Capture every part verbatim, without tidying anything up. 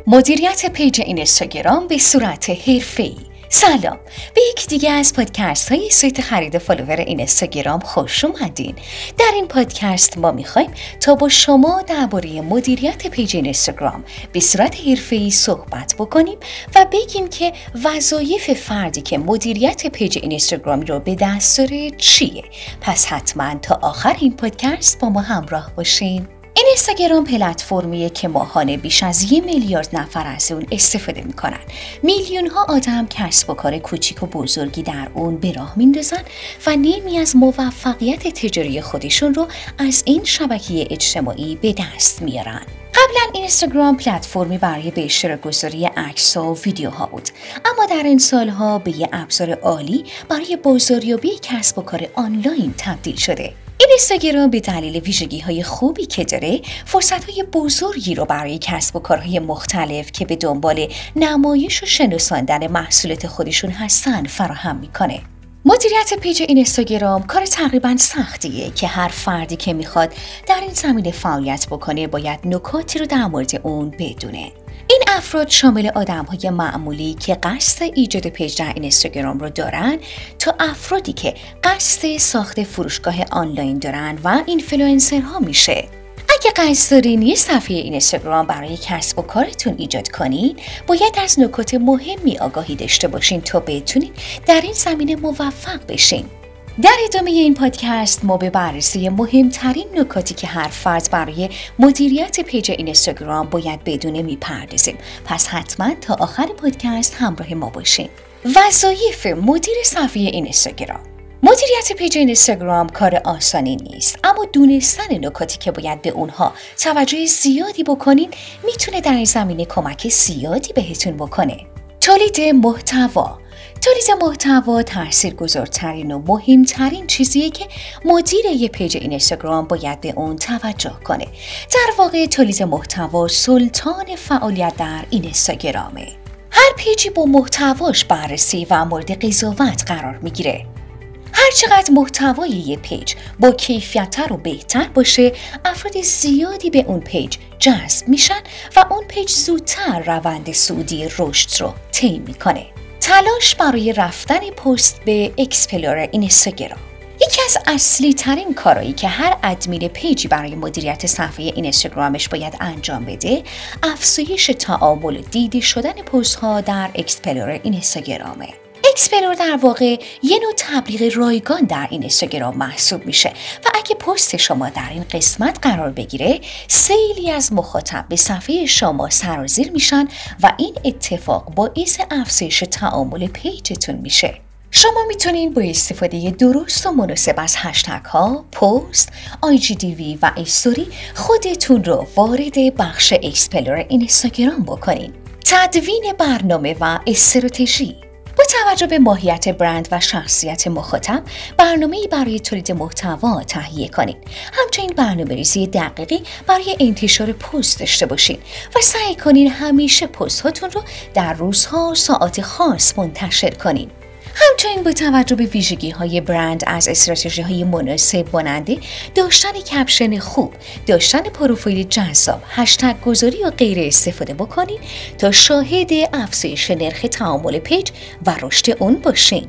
مدیریت پیج اینستاگرام به صورت حرفه‌ای. سلام، به یکی دیگه از پادکست های سایت خرید فالوور اینستاگرام خوش اومدین. در این پادکست ما میخوایم تا با شما درباره مدیریت پیج اینستاگرام به صورت حرفه‌ای صحبت بکنیم و بگیم که وظایف فردی که مدیریت پیج اینستاگرامی رو به دست داره چیه. پس حتما تا آخر این پادکست با ما همراه باشین. اینستاگرام پلتفرمیه که ماهانه بیش از یک میلیارد نفر از اون استفاده میکنن. میلیون ها آدم کسب و کار کوچیک و بزرگی در اون به راه میندازن و نیمی از موفقیت تجاری خودشون رو از این شبکه اجتماعی به دست میارن. قبلا اینستاگرام پلتفرمی برای به اشتراک گذاری عکس‌ها و ویدیوها بود، اما در این سالها به یه ابزار عالی برای بازاریابی کسب و کار آنلاین تبدیل شده. اینستاگرام به دلیل ویژگی‌های خوبی که داره، فرصت‌های بزرگی رو برای کسب و کارهای مختلف که به دنبال نمایش و شناساندن محصولات خودشون هستن فراهم میکنه. مدیریت پیج اینستاگرام کار تقریباً سختیه که هر فردی که میخواد در این زمینه فعالیت بکنه باید نکاتی رو در مورد اون بدونه. این افراد شامل آدم‌های معمولی که قصد ایجاد پیج در اینستاگرام رو دارن تا افرادی که قصد ساخت فروشگاه آنلاین دارن و اینفلوئنسرها میشه. اگه قصد دارین یه صفحه اینستاگرام برای کسب و کارتون ایجاد کنین، باید از نکات مهمی آگاهی داشته باشین تا بتونین در این زمینه موفق بشین. در ادامه این پادکست ما به بررسی مهمترین نکاتی که هر فرد برای مدیریت پیج اینستاگرام باید بدونه میپردازیم. پس حتما تا آخر پادکست همراه ما باشین. وظایف مدیر صفحه اینستاگرام. مدیریت پیج اینستاگرام کار آسانی نیست، اما دونستن نکاتی که باید به اونها توجه زیادی بکنین میتونه در این زمینه کمک زیادی بهتون بکنه. تولید محتوا. تولید محتوا تاثیرگذارترین و مهمترین چیزیه که مدیر یه پیج اینستاگرام باید به اون توجه کنه. در واقع تولید محتوا سلطان فعالیت در اینستاگرامه. هر پیجی با محتواش بررسی و مورد قضاوت قرار میگیره. هر چقدر محتوای یه پیج با کیفیت‌تر و بهتر باشه، افراد زیادی به اون پیج جذب میشن و اون پیج زودتر روند صعودی رشد رو طی میکنه. تلاش برای رفتن پست به اکسپلور اینستاگرام. یکی از اصلی ترین کارهایی که هر ادمین پیجی برای مدیریت صفحه اینستاگرامش باید انجام بده، افزایش تعامل و دیده شدن پست ها در اکسپلور اینستاگرامه. اکسپلور در واقع یه نوع تبلیغ رایگان در اینستاگرام محسوب میشه و اگه پست شما در این قسمت قرار بگیره، سیلی از مخاطب به صفحه شما سرازیر میشن و این اتفاق باعث افزایش تعامل پیجتون میشه. شما میتونین با استفاده درست و مناسب از هشتگ ها، پست، آی جی دی وی و استوری خودتون رو وارد بخش اکسپلور اینستاگرام بکنین. تدوین برنامه و استراتژی. با توجه به ماهیت برند و شخصیت مخاطب، برنامه‌ای برای تولید محتوا تهیه کنید. همچنین برنامه‌ریزی دقیقی برای انتشار پست داشته باشین و سعی کنین همیشه پست هاتون رو در روزها و ساعات خاص منتشر کنین. همچنین با توجه به ویژگی‌های برند از استراتژی‌های مناسب مانند داشتن کپشن خوب، داشتن پروفایل جذاب، هشتگ گذاری و غیره استفاده بکنین تا شاهد افزایش نرخ تعامل پیج و رشد اون باشین.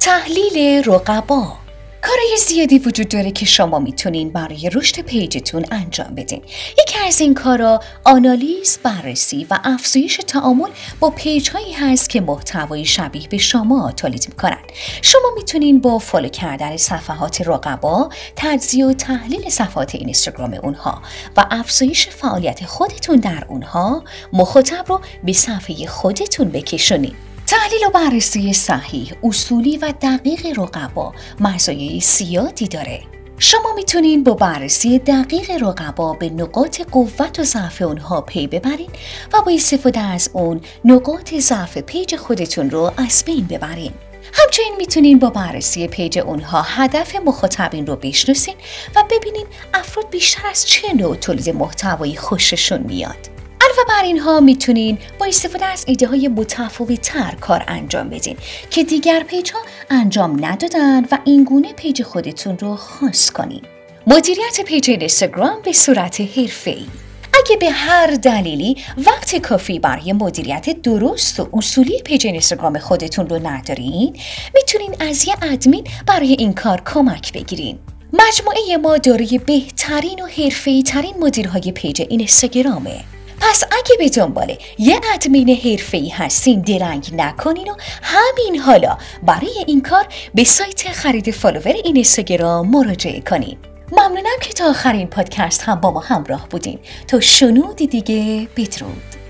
تحلیل رقبا. کارهای زیادی وجود داره که شما میتونین برای رشد پیجتون انجام بدین. یکی از این کارا آنالیز، بررسی و افزایش تعامل با پیج‌هایی هست که محتوای شبیه به شما تولید میکنن. شما میتونین با فالو کردن صفحات رقبا، تجزیه و تحلیل صفحات اینستاگرام اونها و افزایش فعالیت خودتون در اونها، مخاطب رو به صفحه خودتون بکشونین. تحلیل و بررسی صحیح، اصولی و دقیق رقبا مزایای زیادی داره. شما میتونین با بررسی دقیق رقبا به نقاط قوت و ضعف اونها پی ببرین و با استفاده از اون نقاط ضعف پیج خودتون رو از بین ببرین. همچنین میتونین با بررسی پیج اونها هدف مخاطبین رو بشناسین و ببینین افراد بیشتر از چه نوع تولید محتوایی خوششون میاد. علاوه بر اینها میتونین با استفاده از ایده های متفاوت تر کار انجام بدین که دیگر پیج ها انجام ندادن و اینگونه پیج خودتون رو خاص کنین. مدیریت پیج اینستاگرام به صورت حرفه‌ای. اگه به هر دلیلی وقت کافی برای مدیریت درست و اصولی پیج اینستاگرام خودتون رو ندارین، میتونین از یه ادمین برای این کار کمک بگیرین. مجموعه ما دارای بهترین و حرفه‌ای ترین مدیرهای پیج اینستاگرامه. پس اگه به دنبال یه ادمین حرفه‌ای هستین درنگ نکنین و همین حالا برای این کار به سایت خرید فالوور اینستاگرام مراجعه کنین. ممنونم که تا آخرین پادکست هم با ما همراه بودین. تا شنودی دیگه، بدرود.